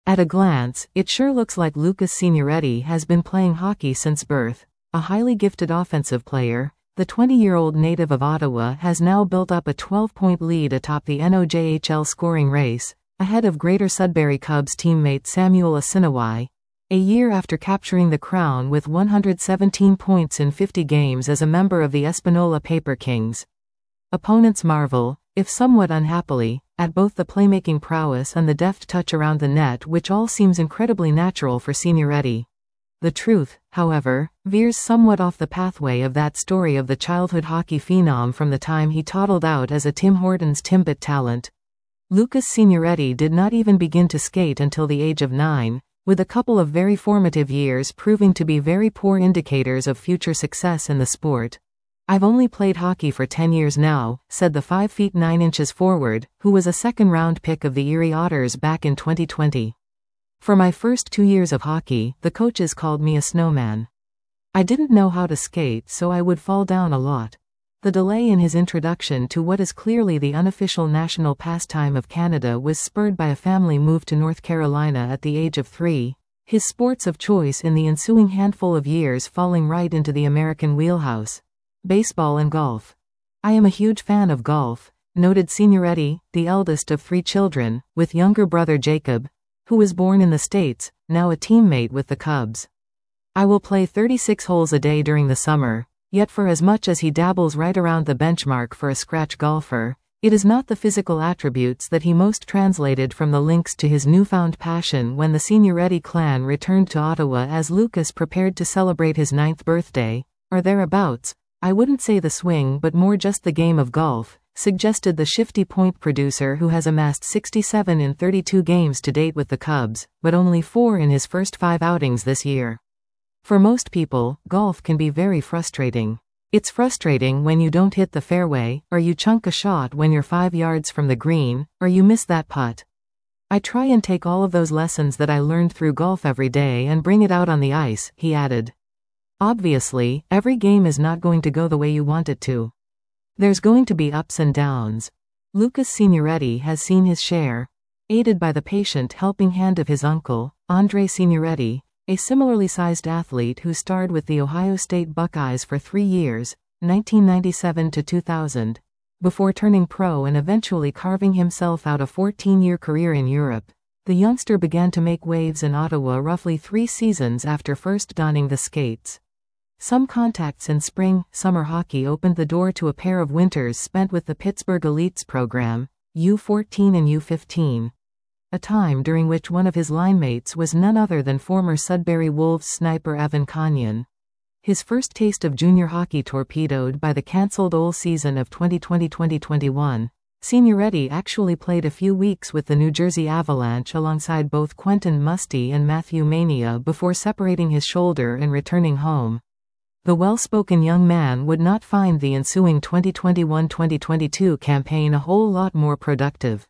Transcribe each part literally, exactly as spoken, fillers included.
At a glance, it sure looks like Lucas Signoretti has been playing hockey since birth. A highly gifted offensive player, the twenty-year-old native of Ottawa has now built up a twelve-point lead atop the N O J H L scoring race, ahead of Greater Sudbury Cubs teammate Samuel Asinawai, a year after capturing the crown with one hundred seventeen points in fifty games as a member of the Espanola Paper Kings. Opponents marvel, if somewhat unhappily, at both the playmaking prowess and the deft touch around the net, which all seems incredibly natural for Signoretti. The truth, however, veers somewhat off the pathway of that story of the childhood hockey phenom from the time he toddled out as a Tim Hortons Timbit talent. Lucas Signoretti did not even begin to skate until the age of nine, with a couple of very formative years proving to be very poor indicators of future success in the sport. "I've only played hockey for ten years now," said the five feet nine inches forward, who was a second-round pick of the Erie Otters back in twenty twenty. "For my first two years of hockey, the coaches called me a snowman. I didn't know how to skate, so I would fall down a lot." The delay in his introduction to what is clearly the unofficial national pastime of Canada was spurred by a family move to North Carolina at the age of three, his sports of choice in the ensuing handful of years falling right into the American wheelhouse: baseball and golf. "I am a huge fan of golf," noted Signoretti, the eldest of three children, with younger brother Jacob, who was born in the States, now a teammate with the Cubs. "I will play thirty-six holes a day during the summer." Yet for as much as he dabbles right around the benchmark for a scratch golfer, it is not the physical attributes that he most translated from the links to his newfound passion when the Signoretti clan returned to Ottawa as Lucas prepared to celebrate his ninth birthday, or thereabouts. "I wouldn't say the swing but more just the game of golf," suggested the shifty point producer who has amassed sixty-seven in thirty-two games to date with the Cubs, but only four in his first five outings this year. For most people, golf can be very frustrating. It's frustrating when you don't hit the fairway, or you chunk a shot when you're five yards from the green, or you miss that putt. "I try and take all of those lessons that I learned through golf every day and bring it out on the ice," he added. Obviously, every game is not going to go the way you want it to. There's going to be ups and downs. Lucas Signoretti has seen his share. Aided by the patient helping hand of his uncle, Andre Signoretti, a similarly sized athlete who starred with the Ohio State Buckeyes for three years, nineteen ninety-seven to two thousand, before turning pro and eventually carving himself out a fourteen-year career in Europe. The youngster began to make waves in Ottawa roughly three seasons after first donning the skates. Some contacts in spring, summer hockey opened the door to a pair of winters spent with the Pittsburgh Elites program, U fourteen and U fifteen. A time during which one of his linemates was none other than former Sudbury Wolves sniper Evan Canyon. His first taste of junior hockey torpedoed by the cancelled O L season of twenty twenty to twenty twenty-one, Signoretti actually played a few weeks with the New Jersey Avalanche alongside both Quentin Musty and Matthew Mania before separating his shoulder and returning home. The well-spoken young man would not find the ensuing twenty twenty-one to twenty twenty-two campaign a whole lot more productive.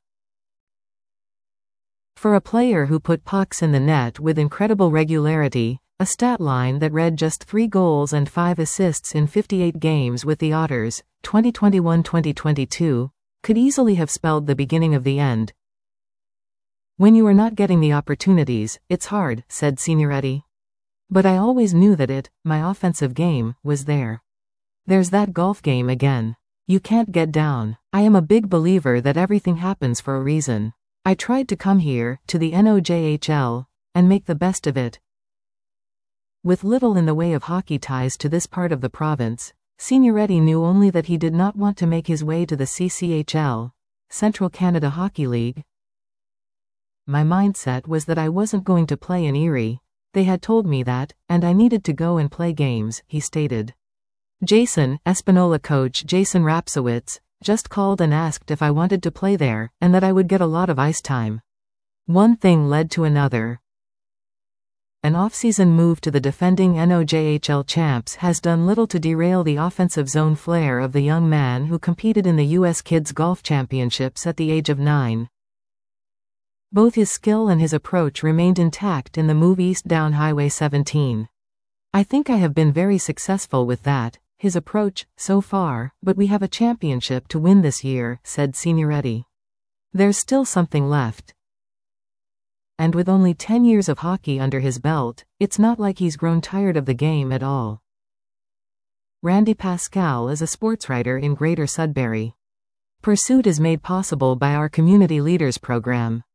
For a player who put pucks in the net with incredible regularity, a stat line that read just three goals and five assists in fifty-eight games with the Otters, twenty twenty-one to twenty twenty-two, could easily have spelled the beginning of the end. "When you are not getting the opportunities, it's hard," said Signoretti. "But I always knew that it, my offensive game, was there. There's that golf game again. You can't get down. I am a big believer that everything happens for a reason. I tried to come here, to the N O J H L, and make the best of it." With little in the way of hockey ties to this part of the province, Signoretti knew only that he did not want to make his way to the C C H L, Central Canada Hockey League. "My mindset was that I wasn't going to play in Erie. They had told me that, and I needed to go and play games," he stated. Jason, Espanola coach Jason Rapsowitz, just called and asked if I wanted to play there, and that I would get a lot of ice time. One thing led to another. An off-season move to the defending N O J H L champs has done little to derail the offensive zone flair of the young man who competed in the U S Kids Golf Championships at the age of nine. Both his skill and his approach remained intact in the move east down Highway seventeen. "I think I have been very successful with that, his approach, so far, but we have a championship to win this year," said Signoretti. "There's still something left. and with only ten years of hockey under his belt, it's not like he's grown tired of the game at all. Randy Pascal is a sportswriter in Greater Sudbury. Pursuit is made possible by our Community Leaders program.